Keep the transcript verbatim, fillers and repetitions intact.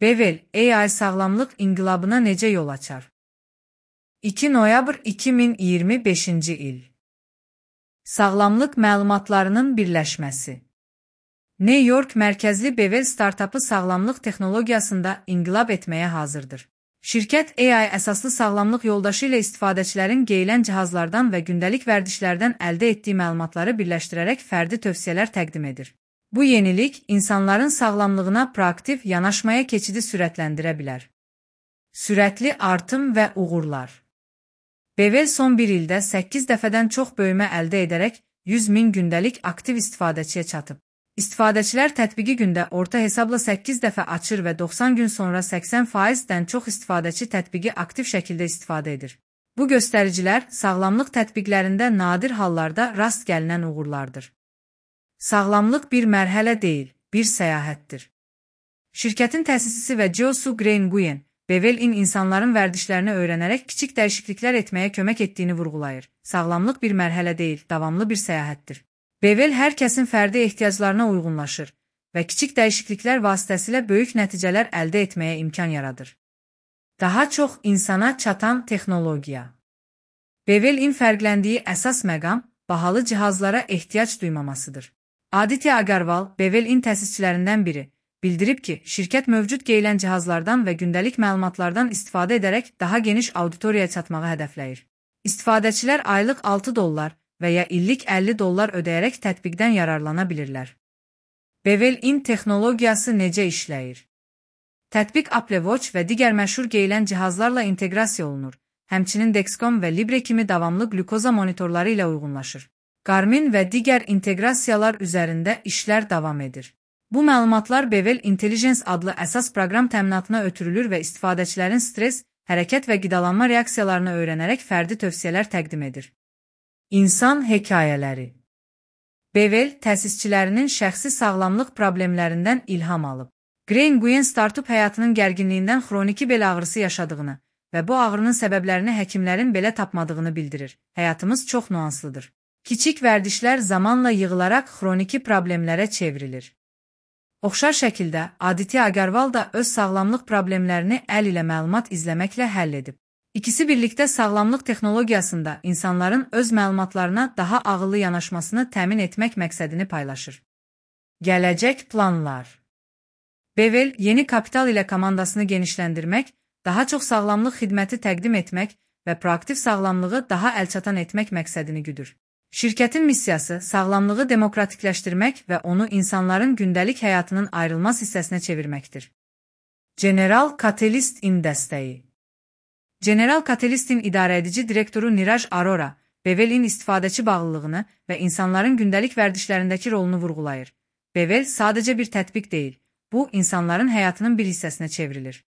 Bevel, A I sağlamlıq inqilabına necə yol açar? iki noyabr iki min iyirmi beşinci il. Sağlamlıq məlumatlarının birləşməsi. New York mərkəzli Bevel startapı sağlamlıq texnologiyasında inqilab etməyə hazırdır. Şirkət A I əsaslı sağlamlıq yoldaşı ilə istifadəçilərin geyilən cihazlardan və gündəlik vərdişlərdən əldə etdiyi məlumatları birləşdirərək fərdi tövsiyələr təqdim edir. Bu yenilik, insanların sağlamlığına proaktiv yanaşmaya keçidi sürətləndirə bilər. Sürətli artım və uğurlar. Bevel son bir ildə səkkiz dəfədən çox böyümə əldə edərək yüz min gündəlik aktiv istifadəçiyə çatıb. İstifadəçilər tətbiqi gündə orta hesabla səkkiz dəfə açır və doxsan gün sonra səksən faizdən çox istifadəçi tətbiqi aktiv şəkildə istifadə edir. Bu göstəricilər sağlamlıq tətbiqlərində nadir hallarda rast gəlinən uğurlardır. Sağlamlıq bir mərhələ deyil, bir səyahətdir. Şirkətin təsisçisi və C E O-su Gray Nguyen, Bevel-in insanların vərdişlərini öyrənərək kiçik dəyişikliklər etməyə kömək etdiyini vurğulayır. Sağlamlıq bir mərhələ deyil, davamlı bir səyahətdir. Bevel hər kəsin fərdi ehtiyaclarına uyğunlaşır və kiçik dəyişikliklər vasitəsilə böyük nəticələr əldə etməyə imkan yaradır. Daha çox insana çatan texnologiya. Bevel-in fərqləndiyi əsas məqam bahalı cihazlara ehtiyac duymamasıdır. Aditya Agarwal, Bevel-in təsisçilərindən biri, bildirib ki, şirkət mövcud geyilən cihazlardan və gündəlik məlumatlardan istifadə edərək daha geniş auditoriyaya çatmağı hədəfləyir. İstifadəçilər aylıq altı dollar və ya illik əlli dollar ödəyərək tətbiqdən yararlana bilirlər. Bevel-in texnologiyası necə işləyir? Tətbiq Apple Watch və digər məşhur geyilən cihazlarla inteqrasiya olunur, həmçinin Dexcom və Libre kimi davamlı qlükoza monitorları ilə uyğunlaşır. Garmin və digər inteqrasiyalar üzərində işlər davam edir. Bu məlumatlar Bevel Intelligence adlı əsas proqram təminatına ötürülür və istifadəçilərin stres, hərəkət və qidalanma reaksiyalarını öyrənərək fərdi tövsiyələr təqdim edir. İnsan hekayələri. Bevel təsisçilərinin şəxsi sağlamlıq problemlərindən ilham alıb. Gray Nguyen startup həyatının gərginliyindən xroniki bel ağrısı yaşadığını və bu ağrının səbəblərini həkimlərin belə tapmadığını bildirir. Həyatımız çox nüanslıdır. Kiçik vərdişlər zamanla yığılaraq xroniki problemlərə çevrilir. Oxşar şəkildə, Aditya Agarwal da öz sağlamlıq problemlərini əl ilə məlumat izləməklə həll edib. İkisi birlikdə sağlamlıq texnologiyasında insanların öz məlumatlarına daha ağıllı yanaşmasını təmin etmək məqsədini paylaşır. Gələcək planlar. Bevel, yeni kapital ilə komandasını genişləndirmək, daha çox sağlamlıq xidməti təqdim etmək və proaktiv sağlamlığı daha əlçatan etmək məqsədini güdür. Şirkətin missiyası sağlamlığı demokratikləşdirmək və onu insanların gündəlik həyatının ayrılmaz hissəsinə çevirməkdir. General Catalyst-in dəstəyi. General Catalyst-in idarəedici direktoru Niraj Arora, Bevel-in istifadəçi bağlılığını və insanların gündəlik vərdişlərindəki rolunu vurğulayır. Bevel sadəcə bir tətbiq deyil, bu insanların həyatının bir hissəsinə çevrilir.